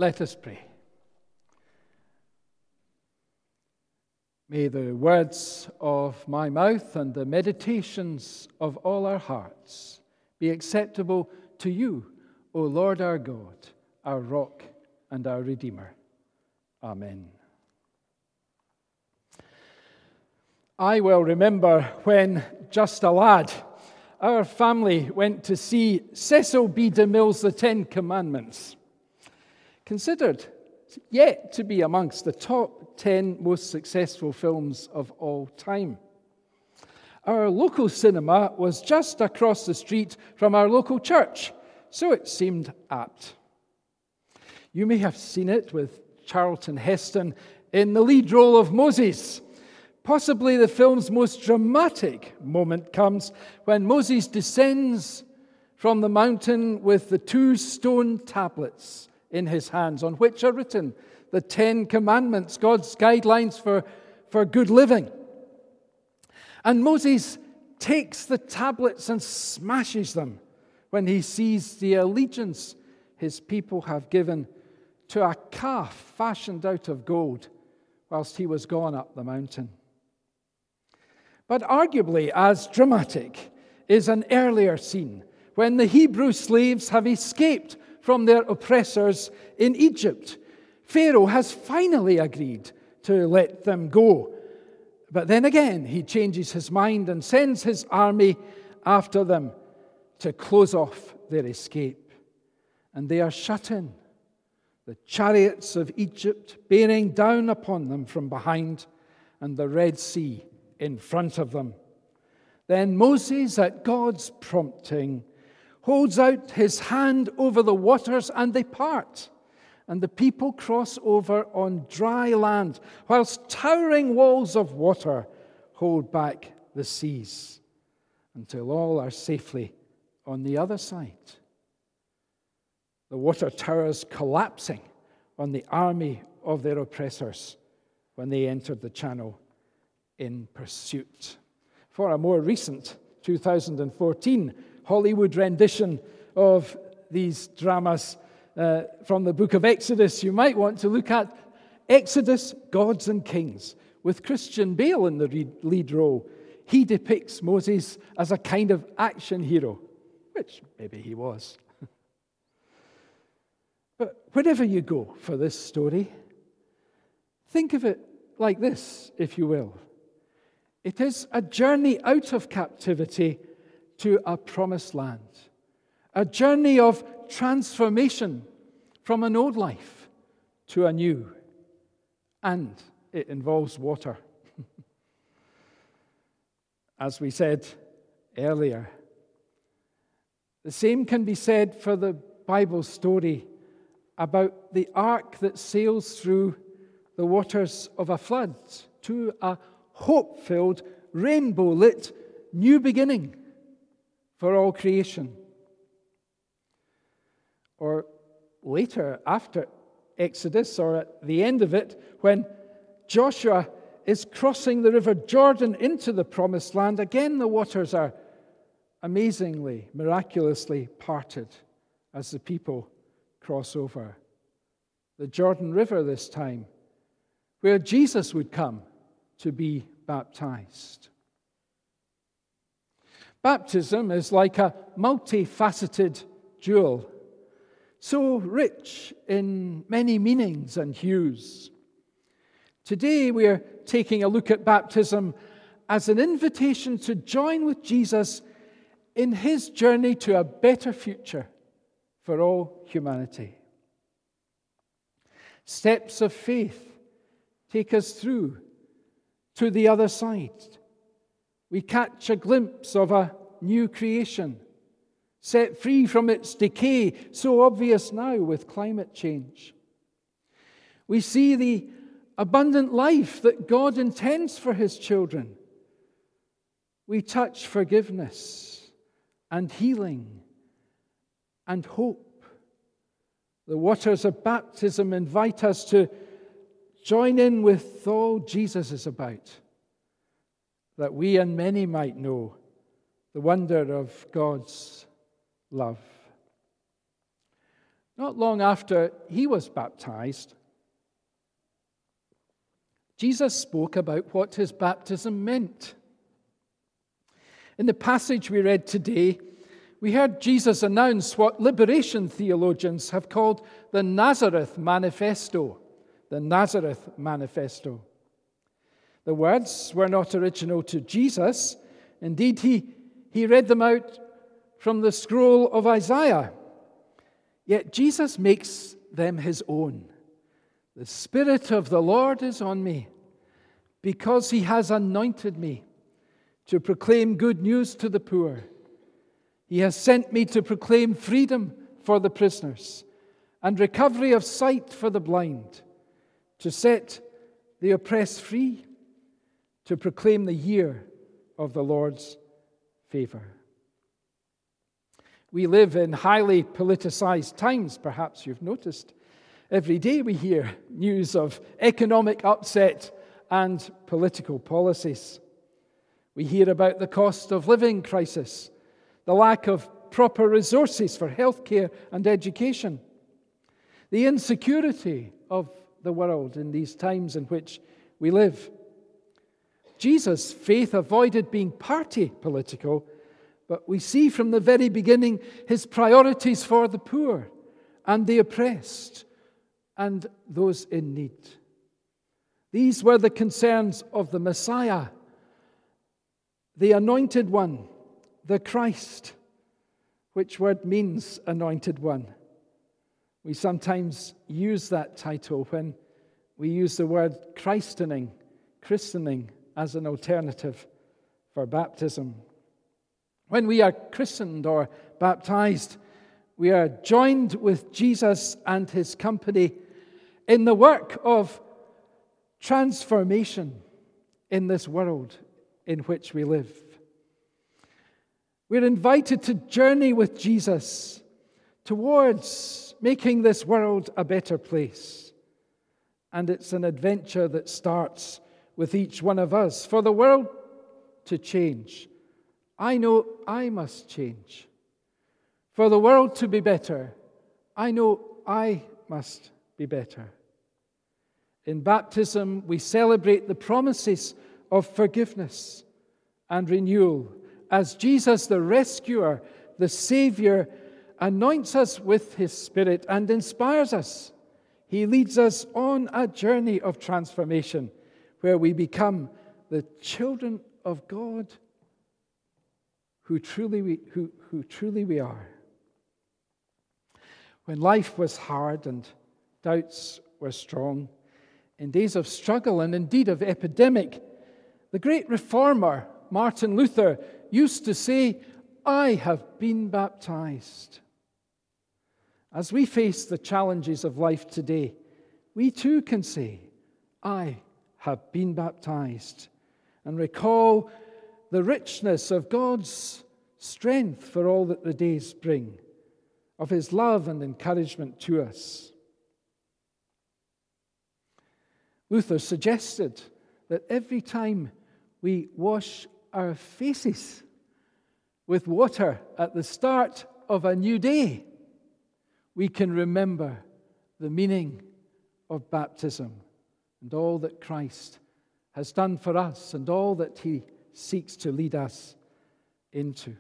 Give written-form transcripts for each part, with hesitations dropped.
Let us pray. May the words of my mouth and the meditations of all our hearts be acceptable to you, O Lord our God, our rock and our Redeemer. Amen. I well remember when, just a lad, our family went to see Cecil B. DeMille's The Ten Commandments, considered yet to be amongst the top 10 most successful films of all time. Our local cinema was just across the street from our local church, so it seemed apt. You may have seen it with Charlton Heston in the lead role of Moses. Possibly the film's most dramatic moment comes when Moses descends from the mountain with the 2 stone tablets in his hands, on which are written the 10 Commandments, God's guidelines for good living. And Moses takes the tablets and smashes them when he sees the allegiance his people have given to a calf fashioned out of gold whilst he was gone up the mountain. But arguably as dramatic is an earlier scene when the Hebrew slaves have escaped from their oppressors in Egypt. Pharaoh has finally agreed to let them go. But then again, he changes his mind and sends his army after them to close off their escape. And they are shut in, the chariots of Egypt bearing down upon them from behind, and the Red Sea in front of them. Then Moses, at God's prompting, holds out his hand over the waters, and they part, and the people cross over on dry land, whilst towering walls of water hold back the seas, until all are safely on the other side. The water towers collapsing on the army of their oppressors when they entered the channel in pursuit. For a more recent 2014 Hollywood rendition of these dramas from the book of Exodus, you might want to look at Exodus, Gods and Kings, with Christian Bale in the lead role. He depicts Moses as a kind of action hero, which maybe he was. But wherever you go for this story, think of it like this, if you will. It is a journey out of captivity to a promised land, a journey of transformation from an old life to a new, and it involves water. As we said earlier, the same can be said for the Bible story about the ark that sails through the waters of a flood to a hope-filled, rainbow-lit new beginning for all creation. Or later, after Exodus, or at the end of it, when Joshua is crossing the river Jordan into the promised land, again the waters are amazingly, miraculously parted as the people cross over. The Jordan River this time, where Jesus would come to be baptized. Baptism is like a multifaceted jewel, so rich in many meanings and hues. Today we are taking a look at baptism as an invitation to join with Jesus in his journey to a better future for all humanity. Steps of faith take us through to the other side. We catch a glimpse of a new creation, set free from its decay, so obvious now with climate change. We see the abundant life that God intends for his children. We touch forgiveness and healing and hope. The waters of baptism invite us to join in with all Jesus is about, that we and many might know the wonder of God's love. Not long after he was baptized, Jesus spoke about what his baptism meant. In the passage we read today, we heard Jesus announce what liberation theologians have called the Nazareth Manifesto. The Nazareth Manifesto. The words were not original to Jesus. Indeed, he read them out from the scroll of Isaiah. Yet Jesus makes them his own. The Spirit of the Lord is on me, because he has anointed me to proclaim good news to the poor. He has sent me to proclaim freedom for the prisoners and recovery of sight for the blind, to set the oppressed free, to proclaim the year of the Lord's favor. We live in highly politicized times, perhaps you've noticed. Every day we hear news of economic upset and political policies. We hear about the cost of living crisis, the lack of proper resources for healthcare and education, the insecurity of the world in these times in which we live. Jesus' faith avoided being party political, but we see from the very beginning his priorities for the poor and the oppressed and those in need. These were the concerns of the Messiah, the Anointed One, the Christ, which word means Anointed One. We sometimes use that title when we use the word christening as an alternative for baptism. When we are christened or baptized, we are joined with Jesus and his company in the work of transformation in this world in which we live. We're invited to journey with Jesus towards making this world a better place. And it's an adventure that starts with each one of us. For the world to change, I know I must change. For the world to be better, I know I must be better. In baptism, we celebrate the promises of forgiveness and renewal as Jesus, the rescuer, the Savior, anoints us with his Spirit and inspires us. He leads us on a journey of transformation where we become the children of God who truly we are. When life was hard and doubts were strong, in days of struggle and indeed of epidemic, the great reformer Martin Luther used to say, "I have been baptized." As we face the challenges of life today, we too can say, "I have been baptized," and recall the richness of God's strength for all that the days bring, of his love and encouragement to us. Luther suggested that every time we wash our faces with water at the start of a new day, we can remember the meaning of baptism and all that Christ has done for us and all that he seeks to lead us into.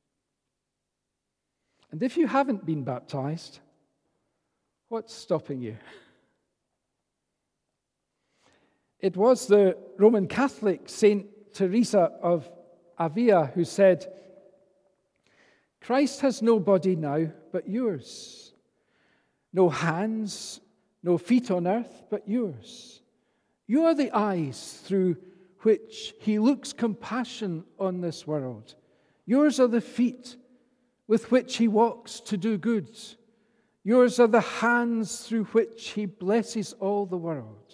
And if you haven't been baptized, what's stopping you? It was the Roman Catholic Saint Teresa of Avila who said, "Christ has no body now but yours, no hands, no feet on earth but yours. You are the eyes through which he looks compassion on this world. Yours are the feet with which he walks to do good. Yours are the hands through which he blesses all the world.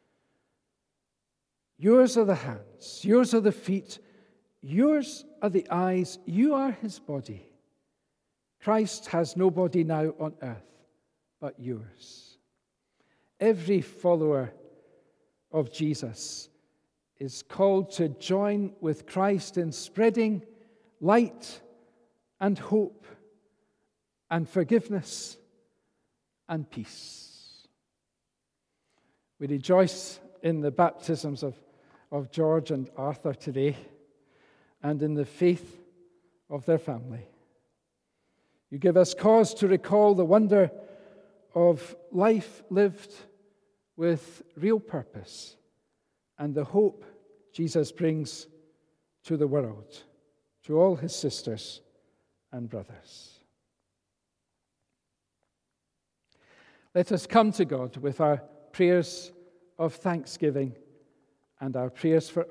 Yours are the hands, yours are the feet, yours are the eyes, you are his body. Christ has no body now on earth but yours." Every follower of Jesus is called to join with Christ in spreading light and hope and forgiveness and peace. We rejoice in the baptisms of George and Arthur today and in the faith of their family. You give us cause to recall the wonder of life lived with real purpose and the hope Jesus brings to the world, to all his sisters and brothers. Let us come to God with our prayers of thanksgiving and our prayers for